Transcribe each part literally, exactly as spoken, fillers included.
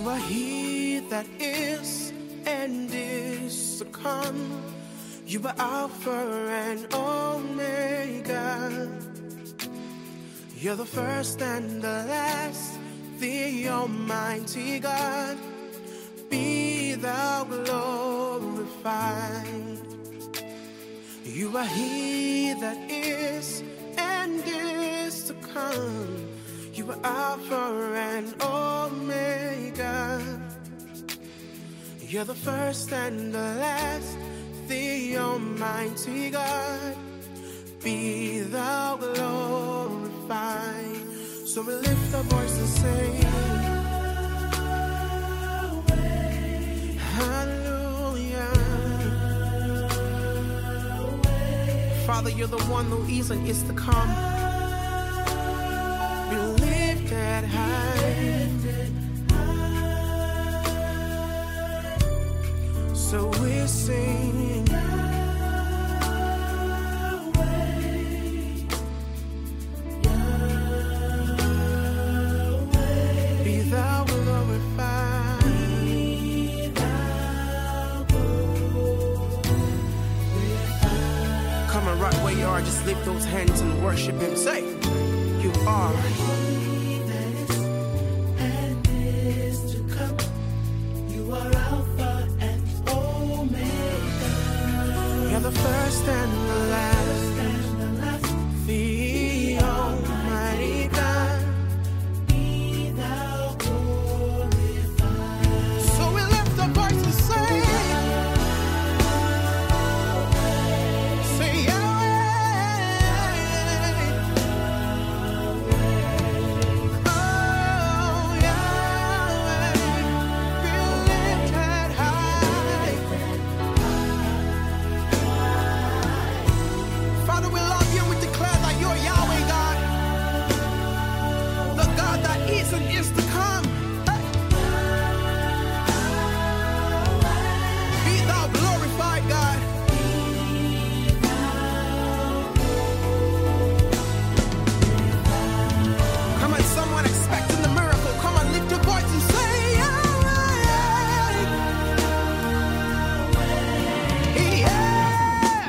You are He that is and is to come. You are Alpha and Omega. You're the first and the last, the Almighty God. Be thou glorified. You are He that is and is to come. You are Alpha and Omega. You're the first and the last, the Almighty God. Be thou glorified. So we lift our voice and say, hallelujah. Father, you're the one who is and is to come. Be lifted high. So we sing, be thou glorified. Come on, right where you are, just lift those hands and worship Him. Say, you are He that is and is to come. You are Alpha and Omega. You're the first and the last, the Almighty God. Be thou glorified. So we lift our voice and say, say Yahweh. Oh, Yahweh, be lifted high. Father, we love you. We declare that you're Yahweh, God, the God that is and is to come. Hey. Be thou glorified, God. Come on, someone expecting the miracle. Come on, lift your voice and say, Yahweh. Yeah.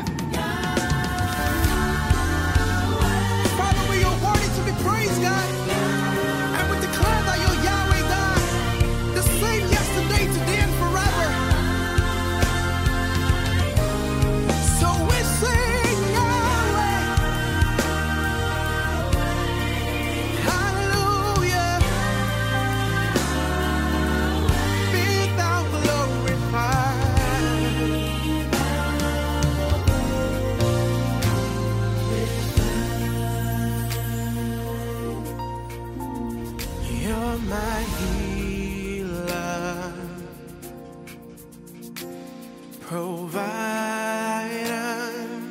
Father, we are worthy to be praised, God. And we declare that you're Yahweh, God, the same yesterday, today, and forever. So we sing Yahweh. Hallelujah. Be thou glorified. You're my healer, provider,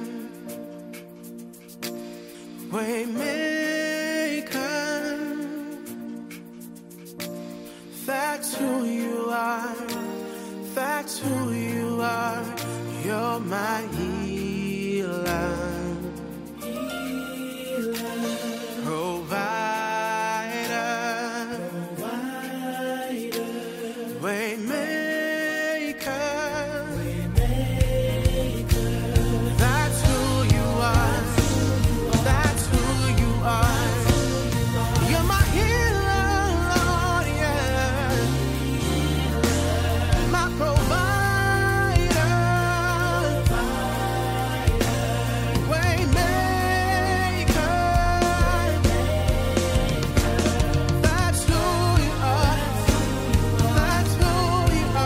waymaker. That's who you are. That's who you are. You're my healer, provider, waymaker. That's who you are. That's who you are. You're my healer, Lord, yeah. My provider, waymaker. That's who you are. That's who you are.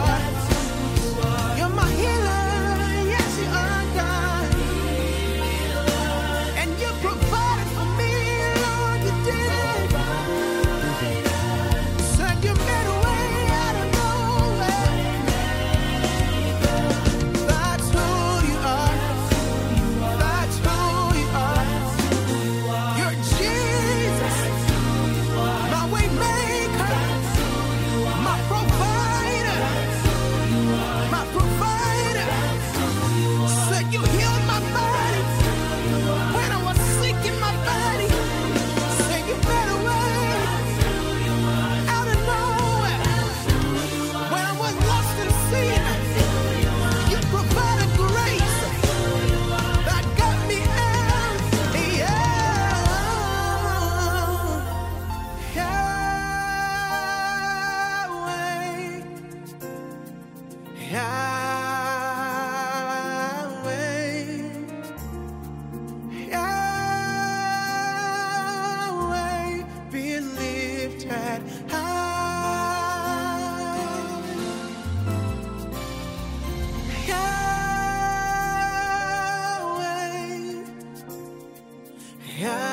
Yahweh, Yahweh, be lifted high. Yahweh, Yahweh.